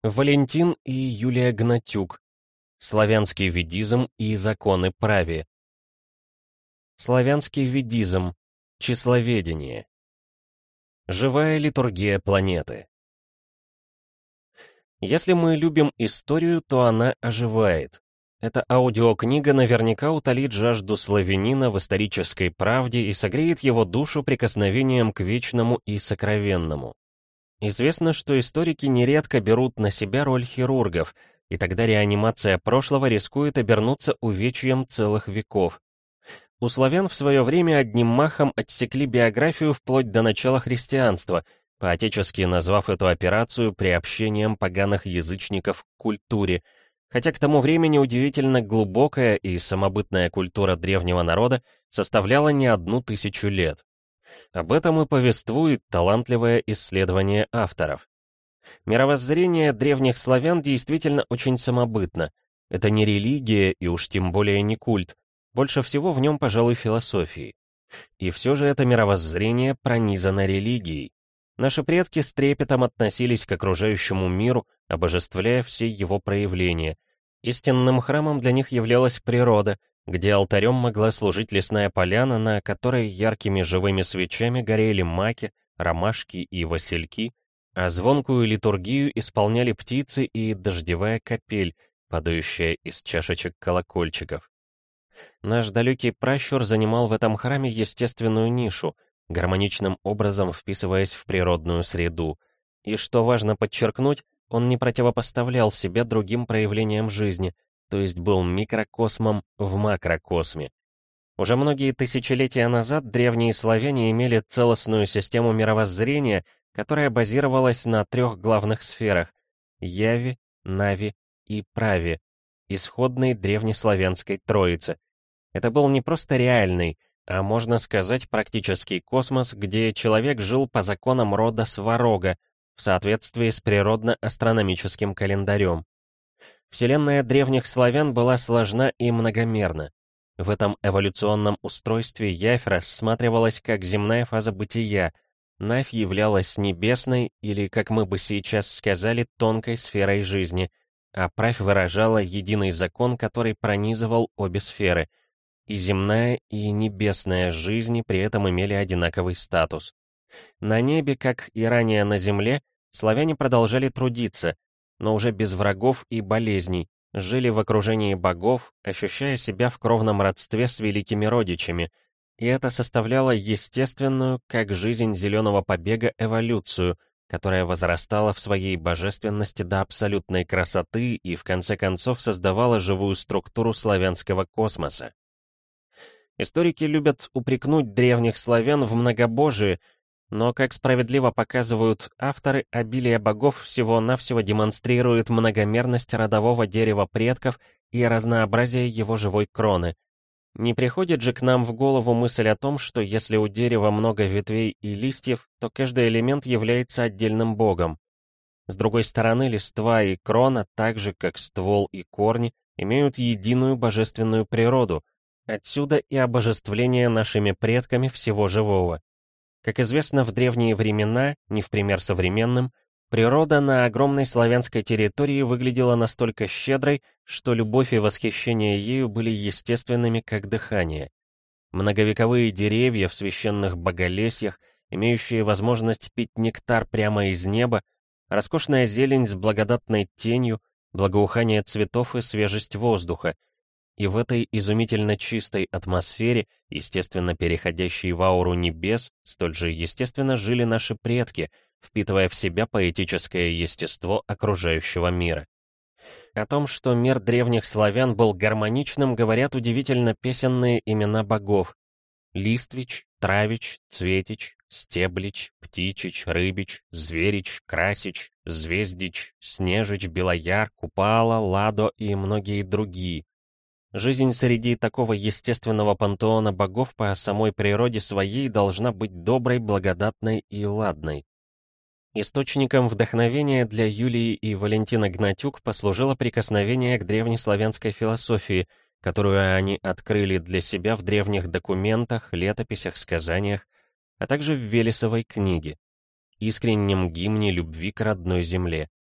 Валентин и Юлия Гнатюк. Славянский ведизм и законы праве. Славянский ведизм. Числоведение. Живая литургия планеты. Если мы любим историю, то она оживает. Эта аудиокнига наверняка утолит жажду славянина в исторической правде и согреет его душу прикосновением к вечному и сокровенному. Известно, что историки нередко берут на себя роль хирургов, и тогда реанимация прошлого рискует обернуться увечьем целых веков. У славян в свое время одним махом отсекли биографию вплоть до начала христианства, поотечески назвав эту операцию приобщением поганых язычников к культуре, хотя к тому времени удивительно глубокая и самобытная культура древнего народа составляла не 1000 лет. Об этом и повествует талантливое исследование авторов. Мировоззрение древних славян действительно очень самобытно. Это не религия и уж тем более не культ. Больше всего в нем, пожалуй, философии. И все же это мировоззрение пронизано религией. Наши предки с трепетом относились к окружающему миру, обожествляя все его проявления. Истинным храмом для них являлась природа, где алтарем могла служить лесная поляна, на которой яркими живыми свечами горели маки, ромашки и васильки, а звонкую литургию исполняли птицы и дождевая капель, падающая из чашечек колокольчиков. Наш далекий пращур занимал в этом храме естественную нишу, гармоничным образом вписываясь в природную среду. И, что важно подчеркнуть, он не противопоставлял себя другим проявлениям жизни, то есть был микрокосмом в макрокосме. Уже многие тысячелетия назад древние славяне имели целостную систему мировоззрения, которая базировалась на 3 главных сферах — Яве, Нави и Праве, исходной древнеславянской троицы. Это был не просто реальный, а можно сказать практический космос, где человек жил по законам рода Сварога, в соответствии с природно-астрономическим календарем. Вселенная древних славян была сложна и многомерна. В этом эволюционном устройстве Явь рассматривалась как земная фаза бытия, Навь являлась небесной или, как мы бы сейчас сказали, тонкой сферой жизни, а Правь выражала единый закон, который пронизывал обе сферы. И земная, и небесная жизни при этом имели одинаковый статус. На небе, как и ранее на земле, славяне продолжали трудиться, но уже без врагов и болезней, жили в окружении богов, ощущая себя в кровном родстве с великими родичами, и это составляло естественную, как жизнь зеленого побега, эволюцию, которая возрастала в своей божественности до абсолютной красоты и в конце концов создавала живую структуру славянского космоса. Историки любят упрекнуть древних славян в многобожии, но, как справедливо показывают авторы, обилие богов всего-навсего демонстрирует многомерность родового дерева предков и разнообразие его живой кроны. Не приходит же к нам в голову мысль о том, что если у дерева много ветвей и листьев, то каждый элемент является отдельным богом. С другой стороны, листва и крона, так же как ствол и корни, имеют единую божественную природу. Отсюда и обожествление нашими предками всего живого. Как известно, в древние времена, не в пример современным, природа на огромной славянской территории выглядела настолько щедрой, что любовь и восхищение ею были естественными, как дыхание. Многовековые деревья в священных боголесьях, имеющие возможность пить нектар прямо из неба, роскошная зелень с благодатной тенью, благоухание цветов и свежесть воздуха. И в этой изумительно чистой атмосфере, естественно переходящей в ауру небес, столь же естественно жили наши предки, впитывая в себя поэтическое естество окружающего мира. О том, что мир древних славян был гармоничным, говорят удивительно песенные имена богов: Листвич, Травич, Цветич, Стеблич, Птичич, Рыбич, Зверич, Красич, Звездич, Снежич, Белояр, Купала, Ладо и многие другие. Жизнь среди такого естественного пантеона богов по самой природе своей должна быть доброй, благодатной и ладной. Источником вдохновения для Юлии и Валентина Гнатюк послужило прикосновение к древнеславянской философии, которую они открыли для себя в древних документах, летописях, сказаниях, а также в Велесовой книге, искреннем гимне любви к родной земле.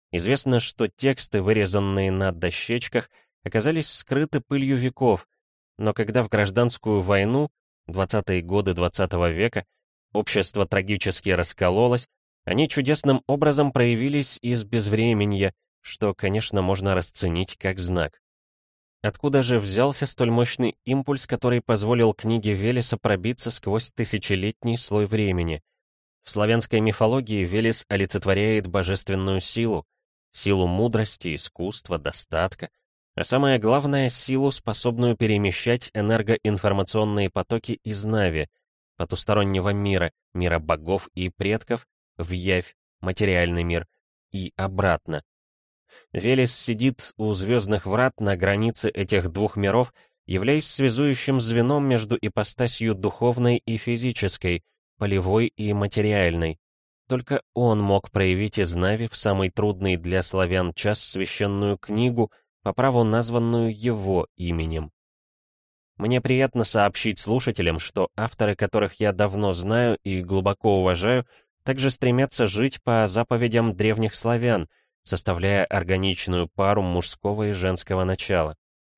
Известно, что тексты, вырезанные на дощечках, оказались скрыты пылью веков, но когда в гражданскую войну, 20-е годы XX века, общество трагически раскололось, они чудесным образом проявились из безвременья, что, конечно, можно расценить как знак. Откуда же взялся столь мощный импульс, который позволил книге Велеса пробиться сквозь тысячелетний слой времени? В славянской мифологии Велес олицетворяет божественную силу, силу мудрости, искусства, достатка, а самое главное — силу, способную перемещать энергоинформационные потоки из Нави, потустороннего мира, мира богов и предков, в явь, материальный мир, и обратно. Велес сидит у звездных врат на границе этих двух миров, являясь связующим звеном между ипостасью духовной и физической, полевой и материальной. Только он мог проявить из Нави в самый трудный для славян час священную книгу, по праву названную его именем. Мне приятно сообщить слушателям, что авторы, которых я давно знаю и глубоко уважаю, также стремятся жить по заповедям древних славян, составляя органичную пару мужского и женского начала.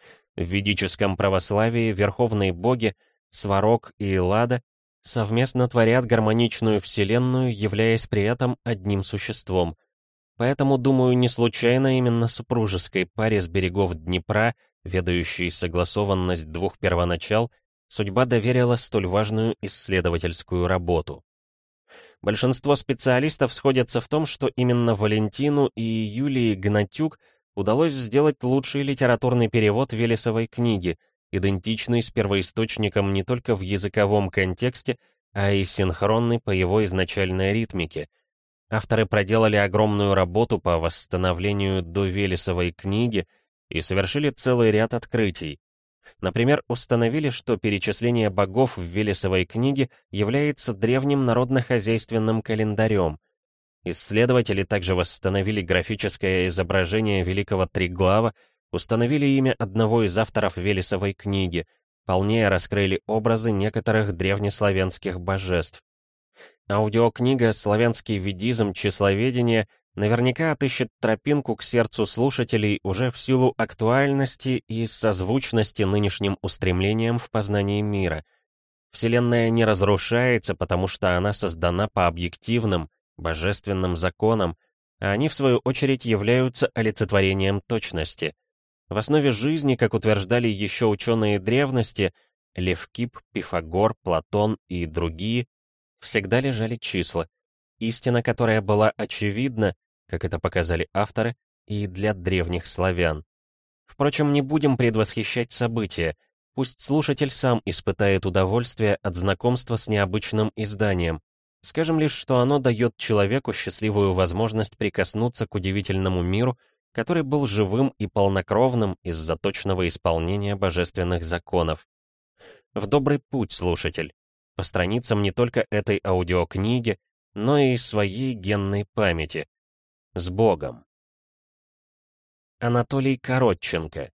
В ведическом православии верховные боги Сварог и Лада совместно творят гармоничную вселенную, являясь при этом одним существом. Поэтому, думаю, не случайно именно супружеской паре с берегов Днепра, ведающей согласованность двух первоначал, судьба доверила столь важную исследовательскую работу. Большинство специалистов сходятся в том, что именно Валентину и Юлии Гнатюк удалось сделать лучший литературный перевод Велесовой книги, идентичный с первоисточником не только в языковом контексте, а и синхронный по его изначальной ритмике. Авторы проделали огромную работу по восстановлению довелесовой книги и совершили целый ряд открытий. Например, установили, что перечисление богов в Велесовой книге является древним народно-хозяйственным календарем. Исследователи также восстановили графическое изображение великого Триглава, установили имя одного из авторов Велесовой книги, полнее раскрыли образы некоторых древнеславянских божеств. Аудиокнига «Славянский ведизм. Числоведение» наверняка отыщет тропинку к сердцу слушателей уже в силу актуальности и созвучности нынешним устремлениям в познании мира. Вселенная не разрушается, потому что она создана по объективным, божественным законам, а они, в свою очередь, являются олицетворением точности. В основе жизни, как утверждали еще ученые древности, Левкип, Пифагор, Платон и другие, всегда лежали числа, истина, которая была очевидна, как это показали авторы, и для древних славян. Впрочем, не будем предвосхищать события, пусть слушатель сам испытает удовольствие от знакомства с необычным изданием. Скажем лишь, что оно дает человеку счастливую возможность прикоснуться к удивительному миру, который был живым и полнокровным из-за точного исполнения божественных законов. В добрый путь, слушатель! По страницам не только этой аудиокниги, но и своей генной памяти. С Богом! Анатолий Коротченко.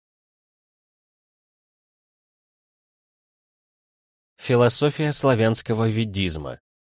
Философия славянского ведизма.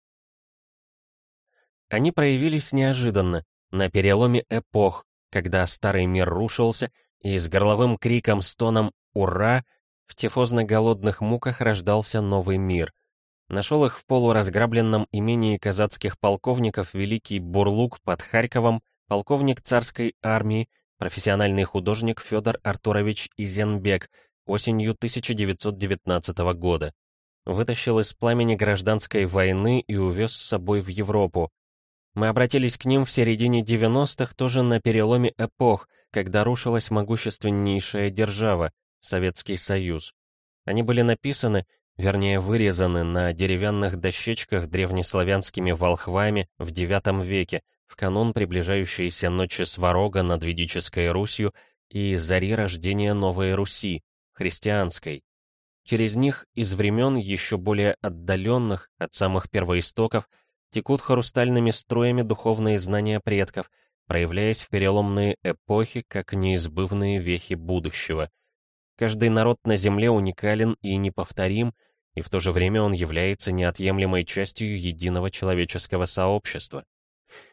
Они проявились неожиданно, на переломе эпох, когда старый мир рушился, и с горловым криком-стоном «Ура!» в тифозно-голодных муках рождался новый мир. Нашел их в полуразграбленном имении казацких полковников великий Бурлук под Харьковом, полковник царской армии, профессиональный художник Федор Артурович Изенбек осенью 1919 года. Вытащил из пламени гражданской войны и увез с собой в Европу. Мы обратились к ним в середине 90-х, тоже на переломе эпох, когда рушилась могущественнейшая держава, Советский Союз. Они были написаны, вернее вырезаны на деревянных дощечках древнеславянскими волхвами в IX веке, в канун приближающейся ночи Сварога над Ведической Русью и зари рождения Новой Руси, христианской. Через них из времен еще более отдаленных от самых первоистоков текут хрустальными струями духовные знания предков, проявляясь в переломные эпохи как неизбывные вехи будущего. Каждый народ на земле уникален и неповторим, и в то же время он является неотъемлемой частью единого человеческого сообщества.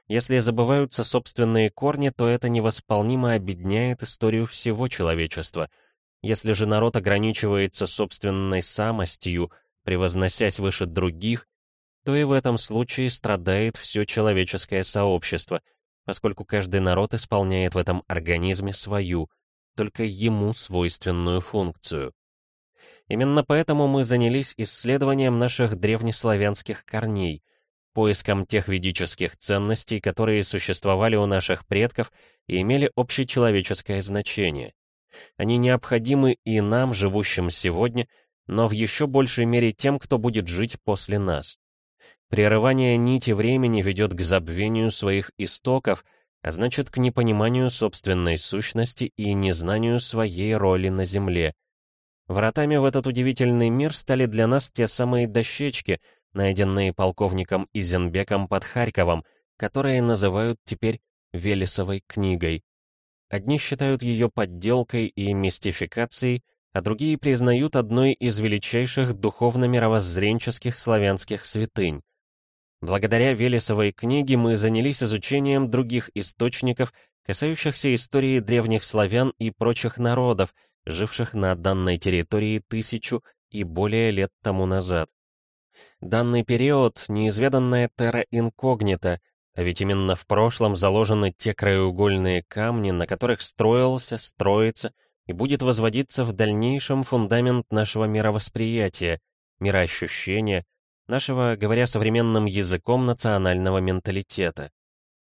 Если забываются собственные корни, то это невосполнимо обедняет историю всего человечества. Если же народ ограничивается собственной самостью, превозносясь выше других, то и в этом случае страдает все человеческое сообщество, поскольку каждый народ исполняет в этом организме свою, только ему свойственную функцию. Именно поэтому мы занялись исследованием наших древнеславянских корней, поиском тех ведических ценностей, которые существовали у наших предков и имели общечеловеческое значение. Они необходимы и нам, живущим сегодня, но в еще большей мере тем, кто будет жить после нас. Прерывание нити времени ведет к забвению своих истоков, а значит, к непониманию собственной сущности и незнанию своей роли на Земле. Вратами в этот удивительный мир стали для нас те самые дощечки, найденные полковником Изенбеком под Харьковом, которые называют теперь Велесовой книгой. Одни считают ее подделкой и мистификацией, а другие признают одной из величайших духовно-мировоззренческих славянских святынь. Благодаря Велесовой книге мы занялись изучением других источников, касающихся истории древних славян и прочих народов, живших на данной территории 1000 и более лет тому назад. Данный период — неизведанная терра инкогнита, а ведь именно в прошлом заложены те краеугольные камни, на которых строился, строится и будет возводиться в дальнейшем фундамент нашего мировосприятия, мироощущения, нашего, говоря современным языком, национального менталитета.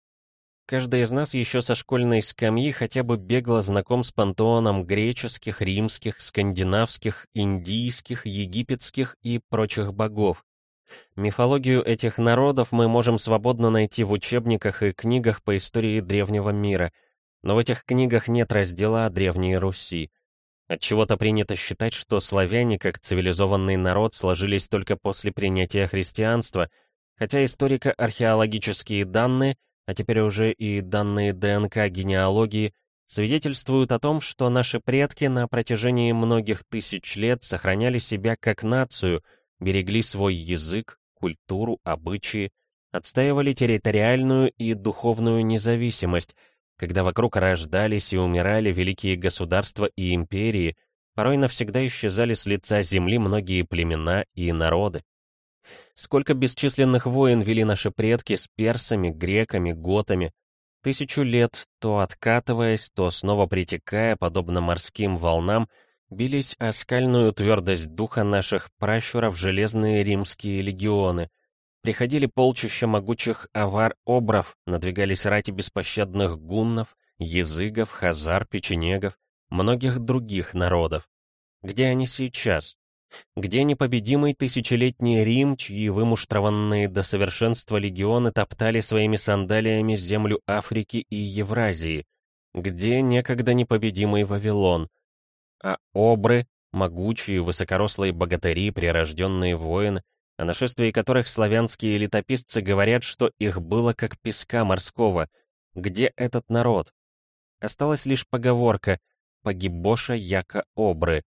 Каждый из нас еще со школьной скамьи хотя бы бегло знаком с пантеоном греческих, римских, скандинавских, индийских, египетских и прочих богов. Мифологию этих народов мы можем свободно найти в учебниках и книгах по истории древнего мира, но в этих книгах нет раздела о Древней Руси. Отчего-то принято считать, что славяне, как цивилизованный народ, сложились только после принятия христианства, хотя историко-археологические данные, а теперь уже и данные ДНК генеалогии, свидетельствуют о том, что наши предки на протяжении многих тысяч лет сохраняли себя как нацию, берегли свой язык, культуру, обычаи, отстаивали территориальную и духовную независимость, когда вокруг рождались и умирали великие государства и империи, порой навсегда исчезали с лица земли многие племена и народы. Сколько бесчисленных войн вели наши предки с персами, греками, готами, 1000 лет, то откатываясь, то снова притекая, подобно морским волнам, бились о скальную твердость духа наших пращуров железные римские легионы. Приходили полчища могучих авар-обров, надвигались рати беспощадных гуннов, языгов, хазар, печенегов, многих других народов. Где они сейчас? Где непобедимый тысячелетний Рим, чьи вымуштрованные до совершенства легионы топтали своими сандалиями землю Африки и Евразии? Где некогда непобедимый Вавилон? А обры, могучие высокорослые богатыри, прирожденные воины, о нашествии которых славянские летописцы говорят, что их было как песка морского. Где этот народ? Осталась лишь поговорка «погибоша яко обры».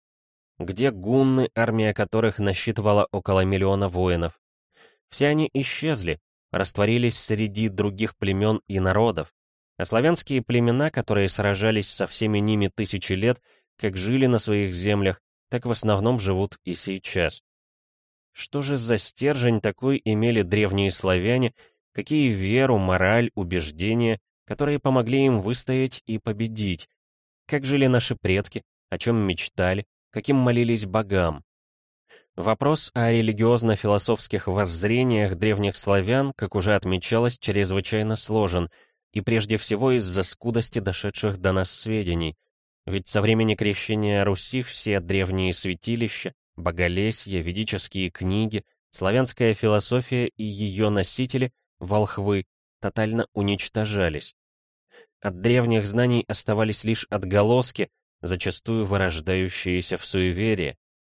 Где гунны, армия которых насчитывала около 1 000 000 воинов? Все они исчезли, растворились среди других племен и народов. А славянские племена, которые сражались со всеми ними 1000 лет, как жили на своих землях, так в основном живут и сейчас. Что же за стержень такой имели древние славяне, какие веру, мораль, убеждения, которые помогли им выстоять и победить? Как жили наши предки, о чем мечтали, каким молились богам? Вопрос о религиозно-философских воззрениях древних славян, как уже отмечалось, чрезвычайно сложен, и прежде всего из-за скудости дошедших до нас сведений. Ведь со времени крещения Руси все древние святилища, боголесье, ведические книги, славянская философия и ее носители, волхвы, тотально уничтожались. От древних знаний оставались лишь отголоски, зачастую вырождающиеся в суеверие.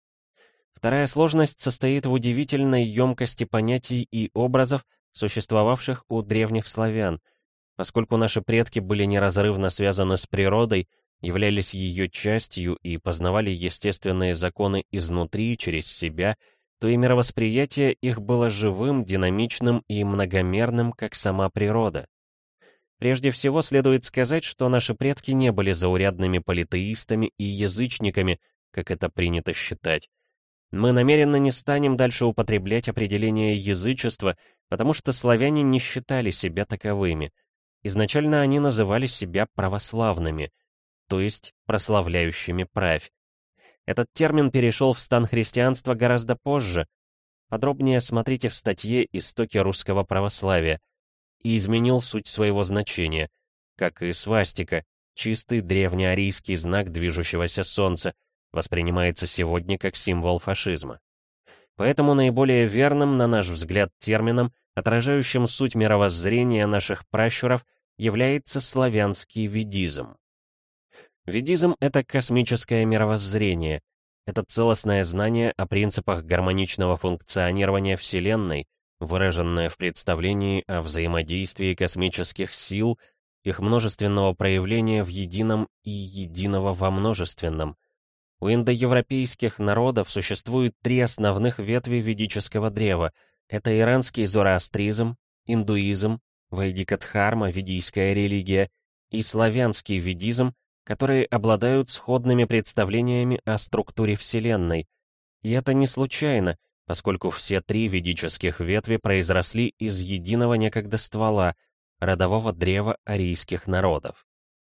Вторая сложность состоит в удивительной емкости понятий и образов, существовавших у древних славян. Поскольку наши предки были неразрывно связаны с природой, являлись ее частью и познавали естественные законы изнутри, через себя, то и мировосприятие их было живым, динамичным и многомерным, как сама природа. Прежде всего следует сказать, что наши предки не были заурядными политеистами и язычниками, как это принято считать. Мы намеренно не станем дальше употреблять определение язычества, потому что славяне не считали себя таковыми. Изначально они называли себя православными, то есть прославляющими правь. Этот термин перешел в стан христианства гораздо позже. Подробнее смотрите в статье «Истоки русского православия», и изменил суть своего значения, как и свастика, чистый древнеарийский знак движущегося солнца, воспринимается сегодня как символ фашизма. Поэтому наиболее верным, на наш взгляд, термином, отражающим суть мировоззрения наших пращуров, является славянский ведизм. Ведизм — это космическое мировоззрение, это целостное знание о принципах гармоничного функционирования Вселенной, выраженное в представлении о взаимодействии космических сил, их множественного проявления в едином и единого во множественном. У индоевропейских народов существует три основных ветви ведического древа. Это иранский зороастризм, индуизм, вайдикадхарма, ведийская религия, и славянский ведизм, которые обладают сходными представлениями о структуре Вселенной. И это не случайно, поскольку все три ведических ветви произросли из единого некогда ствола, родового древа арийских народов.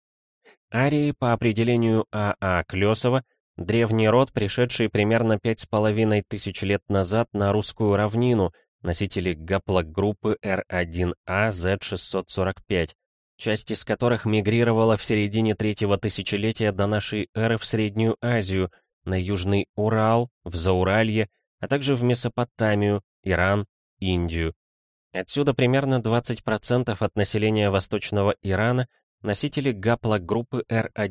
Арии, по определению А.А. Клёсова, древний род, пришедший примерно 5500 лет назад на русскую равнину, носители гаплогруппы R1A Z645, часть из которых мигрировала в середине третьего тысячелетия до нашей эры в Среднюю Азию, на Южный Урал, в Зауралье, а также в Месопотамию, Иран, Индию. Отсюда примерно 20% от населения Восточного Ирана носители гаплогруппы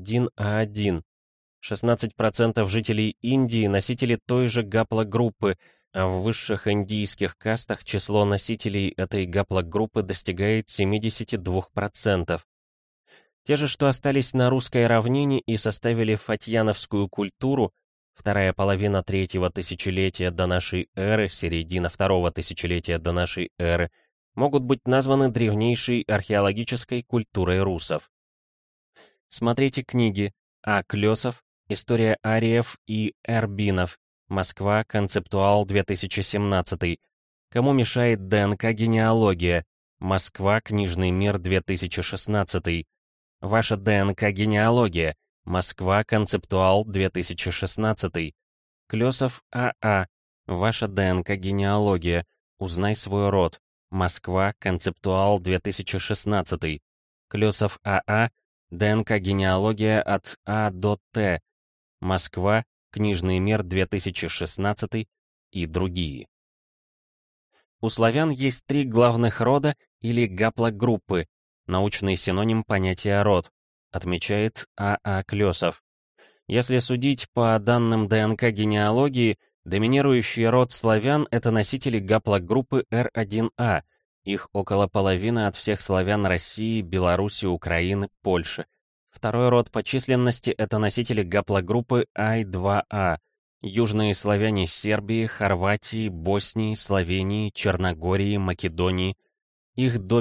R1A1, 16% жителей Индии носители той же гаплогруппы, а в высших индийских кастах число носителей этой гаплогруппы достигает 72%. Те же, что остались на русской равнине и составили фатьяновскую культуру, вторая половина третьего тысячелетия до нашей эры, середина второго тысячелетия до нашей эры, могут быть названы древнейшей археологической культурой русов. Смотрите книги А. Клёсов, История ариев и эрбинов, Москва, Концептуал, 2017. Кому мешает ДНК-генеалогия, Москва, Книжный мир, 2016. Ваша ДНК-генеалогия, Москва, Концептуал, 2016. Клёсов А.А. Ваша ДНК-генеалогия. Узнай свой род. Москва, Концептуал, 2016. Клёсов А.А. ДНК-генеалогия от А до Т. Москва, Книжный мир, 2016 и другие. У славян есть три главных рода или гаплогруппы, научный синоним понятия род, отмечает А.А. Клёсов. Если судить по данным ДНК-генеалогии, доминирующий род славян — это носители гаплогруппы R1A, их около половины от всех славян России, Беларуси, Украины, Польши. Второй род по численности — это носители гаплогруппы I2A, южные славяне Сербии, Хорватии, Боснии, Словении, Черногории, Македонии. Их до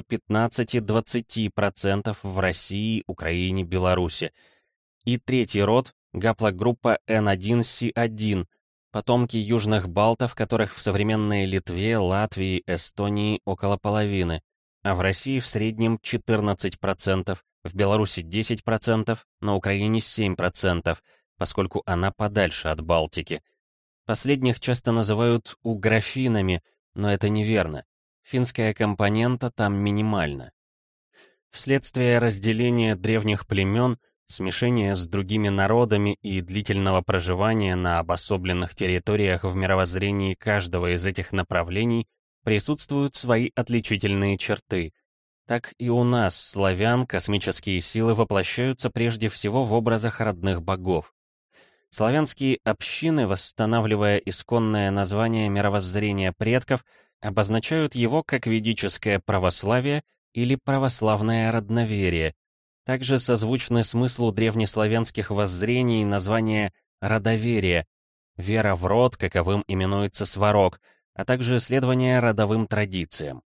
15-20% в России, Украине, Беларуси. И третий род — гаплогруппа N1C1, потомки южных балтов, которых в современной Литве, Латвии, Эстонии около половины, а в России в среднем 14%, в Беларуси 10%, на Украине 7%, поскольку она подальше от Балтики. Последних часто называют угрофинами, но это неверно. Финская компонента там минимальна. Вследствие разделения древних племен, смешения с другими народами и длительного проживания на обособленных территориях в мировоззрении каждого из этих направлений присутствуют свои отличительные черты. Так и у нас, славян, космические силы воплощаются прежде всего в образах родных богов. Славянские общины, восстанавливая исконное название мировоззрения предков, обозначают его как ведическое православие или православное родноверие. Также созвучны смыслу древнеславянских воззрений название родоверие, вера в род, каковым именуется сварог, а также следование родовым традициям.